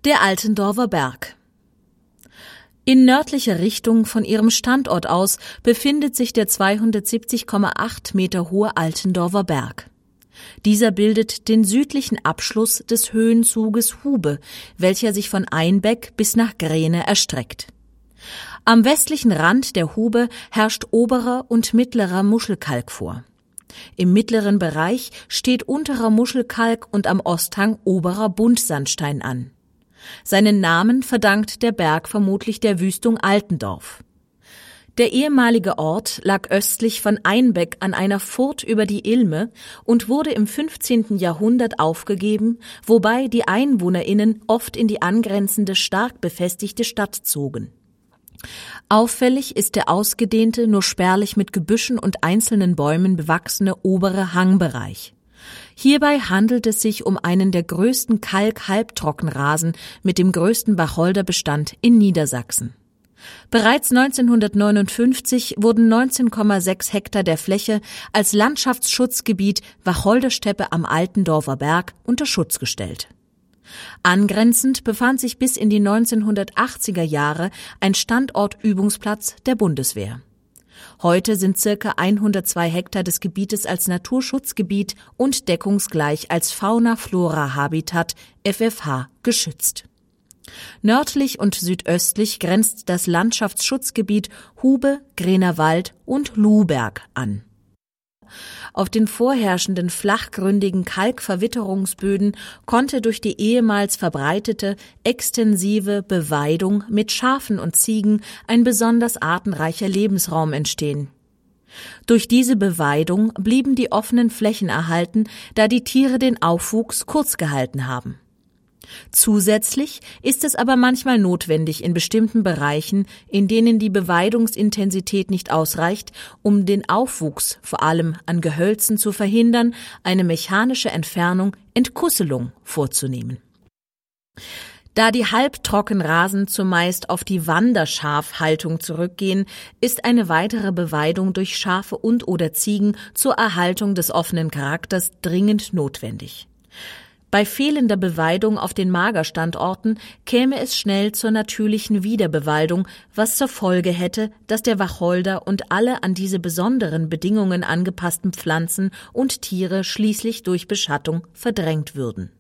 Der Altendorfer Berg. In nördlicher Richtung von ihrem Standort aus befindet sich der 270,8 Meter hohe Altendorfer Berg. Dieser bildet den südlichen Abschluss des Höhenzuges Hube, welcher sich von Einbeck bis nach Gräne erstreckt. Am westlichen Rand der Hube herrscht oberer und mittlerer Muschelkalk vor. Im mittleren Bereich steht unterer Muschelkalk und am Osthang oberer Buntsandstein an. Seinen Namen verdankt der Berg vermutlich der Wüstung Altendorf. Der ehemalige Ort lag östlich von Einbeck an einer Furt über die Ilme und wurde im 15. Jahrhundert aufgegeben, wobei die EinwohnerInnen oft in die angrenzende, stark befestigte Stadt zogen. Auffällig ist der ausgedehnte, nur spärlich mit Gebüschen und einzelnen Bäumen bewachsene obere Hangbereich. Hierbei handelt es sich um einen der größten Kalk-Halbtrockenrasen mit dem größten Wacholderbestand in Niedersachsen. Bereits 1959 wurden 19,6 Hektar der Fläche als Landschaftsschutzgebiet Wacholdersteppe am Altendorfer Berg unter Schutz gestellt. Angrenzend befand sich bis in die 1980er Jahre ein Standortübungsplatz der Bundeswehr. Heute sind circa 102 Hektar des Gebietes als Naturschutzgebiet und deckungsgleich als Fauna-Flora-Habitat FFH geschützt. Nördlich und südöstlich grenzt das Landschaftsschutzgebiet Hube, Gräner Wald und Luhberg an. Auf den vorherrschenden flachgründigen Kalkverwitterungsböden konnte durch die ehemals verbreitete, extensive Beweidung mit Schafen und Ziegen ein besonders artenreicher Lebensraum entstehen. Durch diese Beweidung blieben die offenen Flächen erhalten, da die Tiere den Aufwuchs kurz gehalten haben. Zusätzlich ist es aber manchmal notwendig, in bestimmten Bereichen, in denen die Beweidungsintensität nicht ausreicht, um den Aufwuchs, vor allem an Gehölzen, zu verhindern, eine mechanische Entfernung, Entkusselung, vorzunehmen. Da die Halbtrockenrasen zumeist auf die Wanderschafhaltung zurückgehen, ist eine weitere Beweidung durch Schafe und/oder Ziegen zur Erhaltung des offenen Charakters dringend notwendig. Bei fehlender Beweidung auf den Magerstandorten käme es schnell zur natürlichen Wiederbewaldung, was zur Folge hätte, dass der Wacholder und alle an diese besonderen Bedingungen angepassten Pflanzen und Tiere schließlich durch Beschattung verdrängt würden.